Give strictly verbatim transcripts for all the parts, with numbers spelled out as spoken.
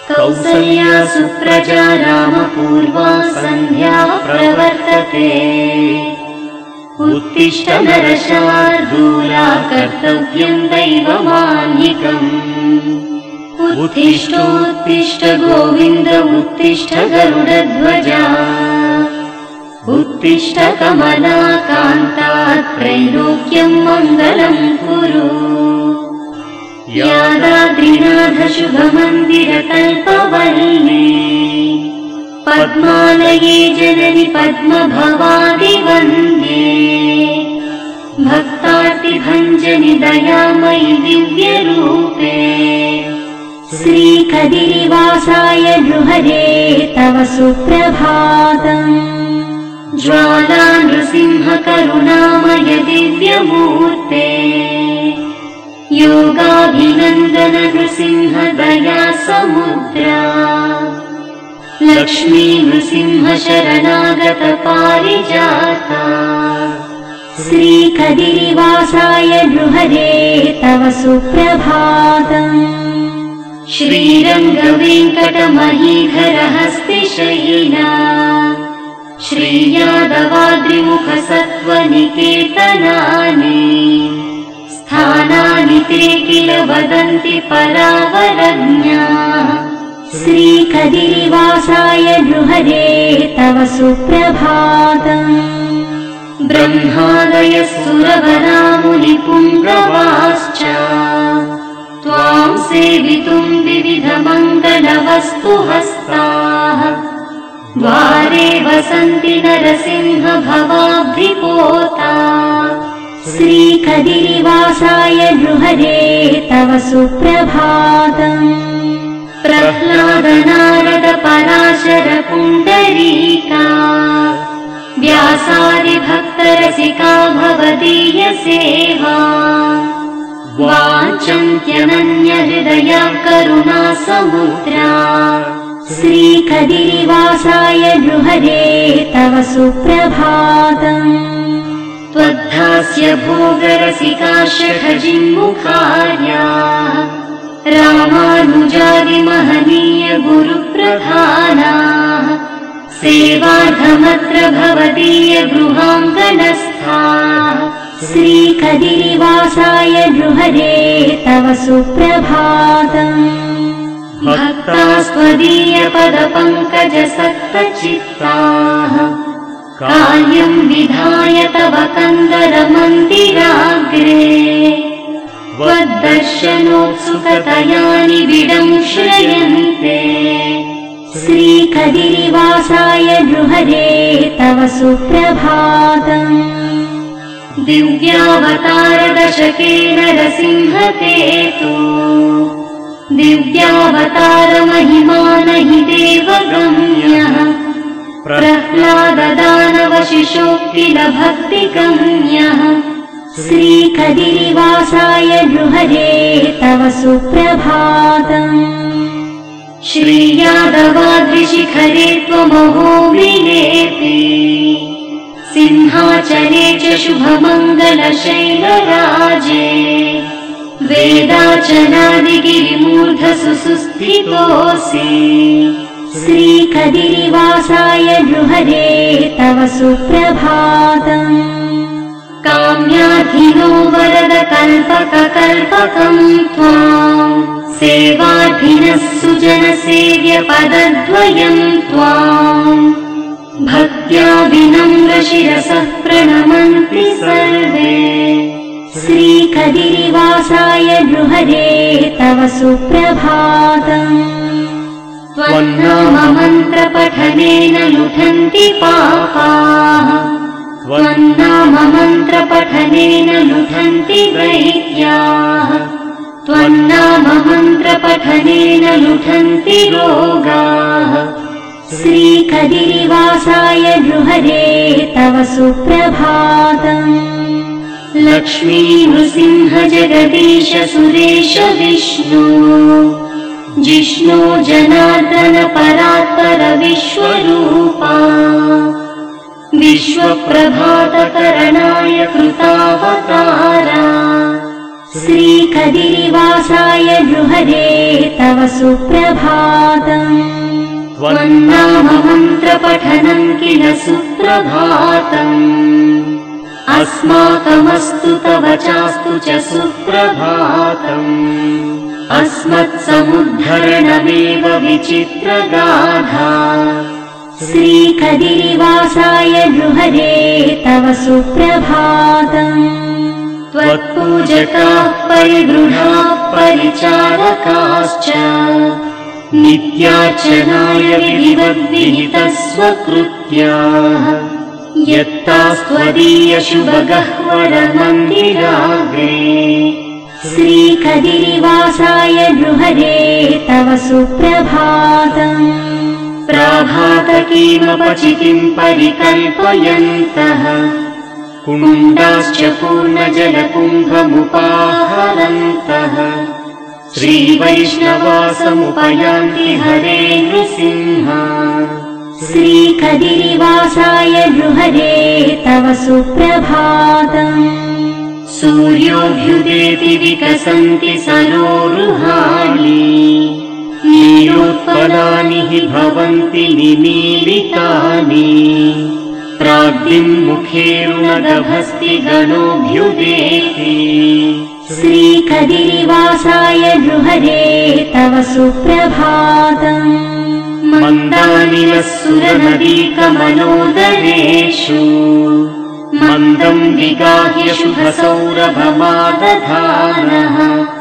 कौसल्या सुप्रजा रामपूर्वा सन्ध्या प्रवर्तते। उत्तिष्ठ नरशार्दूला कर्तव्यं दैवमान्निकम्। उत्तिष्ठोत्तिष्ठ गोविन्द उत्तिष्ठ गरुडध्वजा। उत्तिष्ठ कमलाकान्ता त्रैलोक्यं मङ्गलं कुरु। यादाद्रिनाथ शुभमन्दिर कल्पवल्ली। पद्मालये जननि पद्मभवादिवन्द्ये। भक्तार्तिभञ्जनि दयामयि दिव्यरूपे। श्रीकदिरिवासाय नृहरे तव सुप्रभातम्। ज्वाला नृसिंह करुणामय दिव्यमूर्ते। योगाभिनन्दन नृसिंह दया समुद्रा। लक्ष्मी नृसिंह शरणागत पारिजाता। श्रीकदिरिवासाय नृहरे तव सुप्रभातम्। श्रीरङ्गवेङ्कटमहीधर हस्तिशयिना। श्रीयादवाद्रिमुख सत्त्वनिकेतनानि। स्थानानि ते किल वदन्ति परावरज्ञा। श्रीकदिरिवासाय नृहरे तव सुप्रभातम्। ब्रह्मादयस्सुरवरामुनिपुङ्गवाश्च त्वां सेवितुं विविधमङ्गलवस्तुहस्ताः। द्वारे वसन्ति नरसिंह भवाब्धिपोता। श्रीकदिरिवासाय नृहरे तव सुप्रभातम्। प्रह्लाद नारद पराशर पुण्डरीका। व्यासादिभक्तरसिका भवदीय सेवा। वाञ्छन्त्यनन्यहृदया करुणा समुद्रा। श्रीकदिरिवासाय नृहरे तव सुप्रभातम्। त्वद्धास्य भोगरसिका शठजिन्मुखार्या। रामानुजादिमहनीय गुरुप्रधाना। सेवार्थमत्र भवदीय गृहाङ्गनस्था। श्रीकदिरिवासाय नृहरे तव सुप्रभातम्। भक्तास्त्वदीय पदपङ्कज सक्तचित्ताः। कार्यं विधाय तव कन्दर मन्दिराग्रे। त्वद्दर्शनोत्सुकतया निबिडं श्रयन्ते। श्रीकदिरिवासाय नृहरे तव सुप्रभातम्। दिव्यावतार दशके नरसिंहते तु। दिव्यावतार महिमा नहि देवगम्यः। प्रह्लाद दानव शिशो किल भक्तिगम्यः। श्रीकदिरिवासाय नृहरे तव सुप्रभातम्। श्रीयादवाद्रिशिखरे त्वमहोमिलेऽपि। सिंहाचले च शुभमङ्गलशैलराजे। वेदाचलादिगिरिमूर्धसु सुस्थितोऽसि। श्रीकदिरिवासाय नृहरे तव सुप्रभातम्। काम्यार्थिनो वरद कल्पककल्पकं त्वां। सेवार्थिनः सुजनसेव्य पदद्वयं त्वां। भक्त्या विनम्र शिरसः प्रणमन्ति सर्वे। श्रीकदिरिवासाय नृहरे तव सुप्रभातम्। त्वन्नाम मन्त्रपठनेन लुठन्ति पापाः। त्वन्नाम मन्त्रपठनेन लुठन्ति दैत्याः। त्वन्नाम मन्त्रपठनेन लुठन्ति रोगाः। श्रीकदिरिवासाय नृहरे तव सुप्रभातम्। लक्ष्मी नृसिंह जगदीश सुरेश विष्णु। जिष्णु जनार्दन परात्पर विश्वरूपा। विश्वप्रभातकरणाय कृतावतारा। श्रीकदिरिवासाय नृहरे तव सुप्रभातम् त्वन्नाम मन्त्रपठनं किल सुप्रभातम् अस्माकमस्तु तव चास्तु च सुप्रभातम् अस्मत्समुद्धरणमेव विचित्रगाथा श्रीकदिरिवासाय नृहरे तव सुप्रभातम् त्वत्पूजकाः परिगृहाः परिचारकाश्च नित्यार्चनाय विधिवद्विहितः स्वकृत्याः यत्तास्त्वदीयशुभगह्वरमन्दिराग्रे श्रीकदिरिवासाय नृहरे तव सुप्रभातम् प्राभातकीमपचितिं परिकल्पयन्तः कुण्डाश्च पूर्णजलकुम्भमुपाहरन्तः श्रीवैष्णवासमुपयान्ति हरे नृसिंह श्रीकदिरिवासाय नृहरे तव सुप्रभातम् सूर्योऽभ्युदेति विकसन्ति सरोरुहाणि नीलोत्पलानि हि भवन्ति निमीलितानि प्राग्दिङ्मुखेरुणगभस्ति गणोऽभ्युदेति श्रीकदिरिवासाय नृहरे तव सुप्रभातम् मन्दानिलस्सुरनदीकमनोदरेषु मन्दं विगाह्य शुभसौरभमादधानः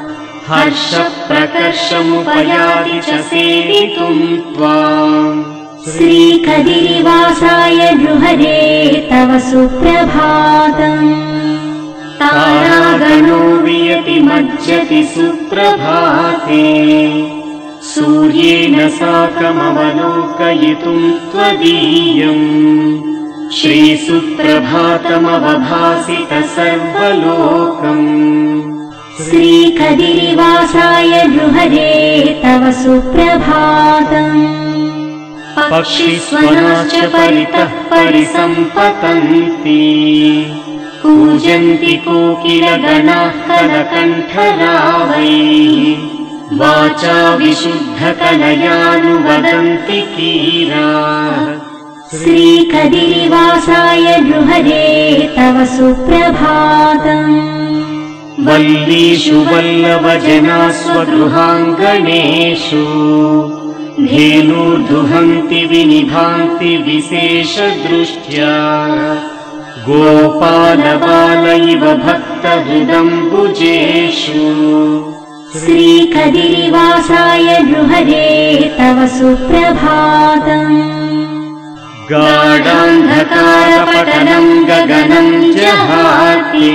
हर्षप्रकर्षमुपयाति च सेवितुं त्वाम् श्रीकदिरिवासाय नृहरे तव सुप्रभातम् तारागणो वियति मज्जति सुप्रभाते सूर्येण साकमवलोकयितुं त्वदीयम् श्रीसुप्रभातमवभासित सर्वलोकम् श्रीकदिरिवासाय नृहरे तव सुप्रभातम् पक्षिस्वनाश्च परितः परिसम्पतन्ति कूजन्ति कोकिलगणाः कलकण्ठरावैः वाचा विशुद्धकलयानुवदन्ति कीराः श्रीकदिरिवासाय नृहरे तव सुप्रभातम् वल्लीषु वल्लभजनाः स्वगृहाङ्गणेषु धेनूर्दुहन्ति विनिभान्ति विशेषदृष्ट्या गोपालबाल इव भक्तहृदम्बुजेषु श्रीकदिरिवासाय नृहरे तव सुप्रभातम् गाढान्धकारपटलं गगनं जहाति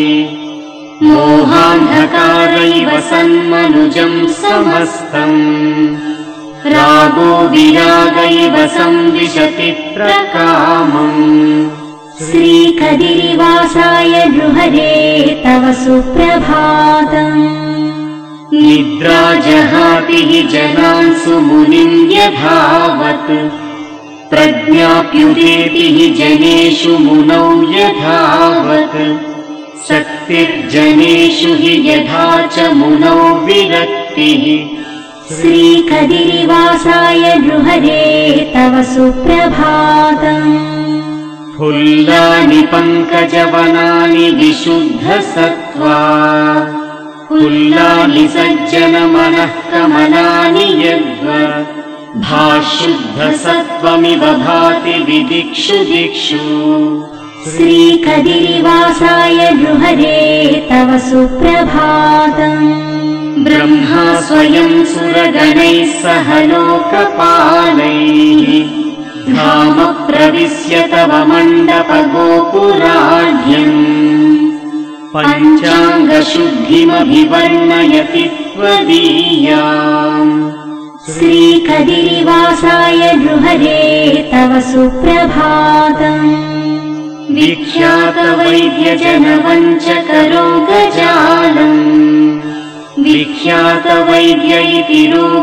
मोहान्धकारैव सन्मनुजं समस्तम् रागो विरागैव संविशति प्रकामम् श्रीकदिरिवासाय नृहरे तव सुप्रभातम् निद्रा जहाति हि जनान् सुमुनिं यथावत् प्रज्ञाप्युदेति हि जनेषु मुनौ यथावत् शक्तिर्जनेषु हि यथा च मुनौ विरक्तिः श्रीकदिरिवासाय नृहरे तव सुप्रभातम् फुल्लानि पङ्कजवनानि विशुद्धसत्त्वा फुल्लानि सज्जनमनः कमलानि यद्व भाशुद्धसत्त्वमिव भाति विदिक्षु दिक्षु श्रीकदिरिवासाय नृहरे तव सुप्रभातम् ब्रह्मा स्वयं सुरगणैः सह लोकपालैः धाम प्रविश्य तव मण्डपगोपुराढ्यम् पञ्चाङ्गशुद्धिमभिवर्णयति त्वदीयाम् श्रीकदिरिवासाय नृहरे तव सुप्रभातम् विख्यातवैद्यजनवञ्चकरोगजालम् विख्यातवैद्य इति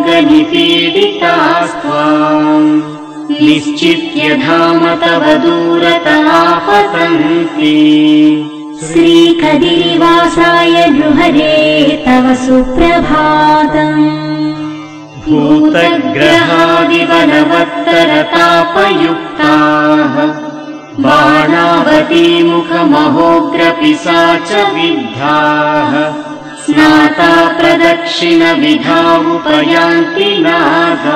रोगनिपीडितास्त्वाम् निश्चित्य धाम तव दूरत आपतन्ति श्रीकदिरिवासाय नृहरे तव सुप्रभातम्। भूतग्रहादिबलवत्तरतापयुक्ताः बाणावतीमुखमहोग्रपिशाचविद्धाः स्नाता प्रदक्षिणविधावुपयान्ति नागा।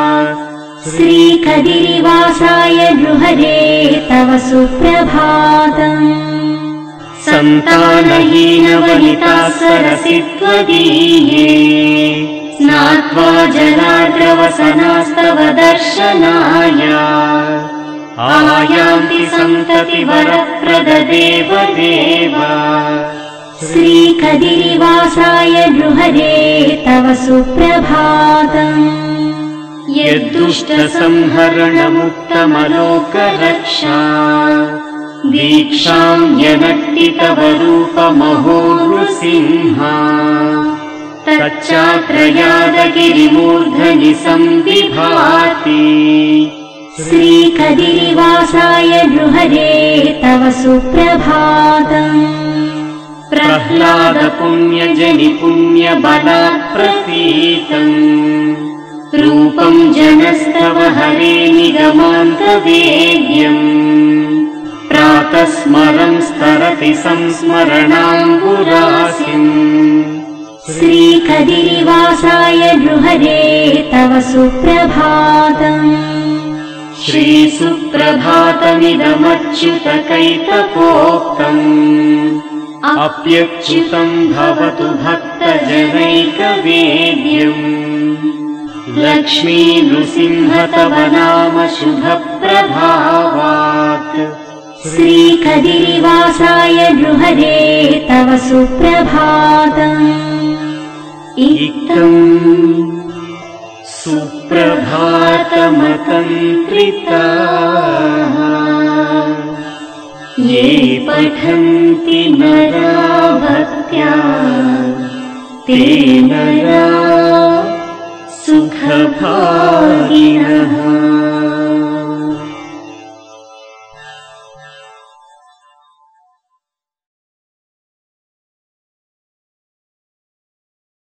श्रीकदिरिवासाय नृहरे तव सुप्रभातम्। सन्तानहीनवनिताः सरसि त्वदीये स्नात्वा जलाद्रवसनास्तव दर्शनाय आयान्ति सन्ततिवरप्रददेव देव। श्रीकदिरिवासाय नृहरे तव सुप्रभातम्। यद्दुष्टसंहरणमुत्तमलोकरक्षा दीक्षां यनक्ति तव रूपमहो नृसिंहा तच्चात्रयादगिरिमूर्धनि संविभाति। श्रीकदिरिवासाय नृहरे तव सुप्रभातम्। प्रह्लादपुण्यजनि पुण्यबलाप्रतीतम् रूपं जनस्तव हरे निगमान्तवेद्यम् प्रातः स्मरं स्तरति संस्मरणाम्बुरासिम्। श्रीकदिरिवासाय नृहरे तव सुप्रभातम्। श्रीसुप्रभातमिदमच्युतकैतपोक्तम् अप्यच्युतं भवतु भक्तजनैकवेद्यम्। लक्ष्मी नृसिंह तव नाम शुभप्रभावात्। श्रीकदिरिवासाय नृहरे तव सुप्रभातम्। इत्थं सुप्रभातमतन्त्रिताः ये पठन्ति नरा भक्त्या ते नरा सुखभागिनः।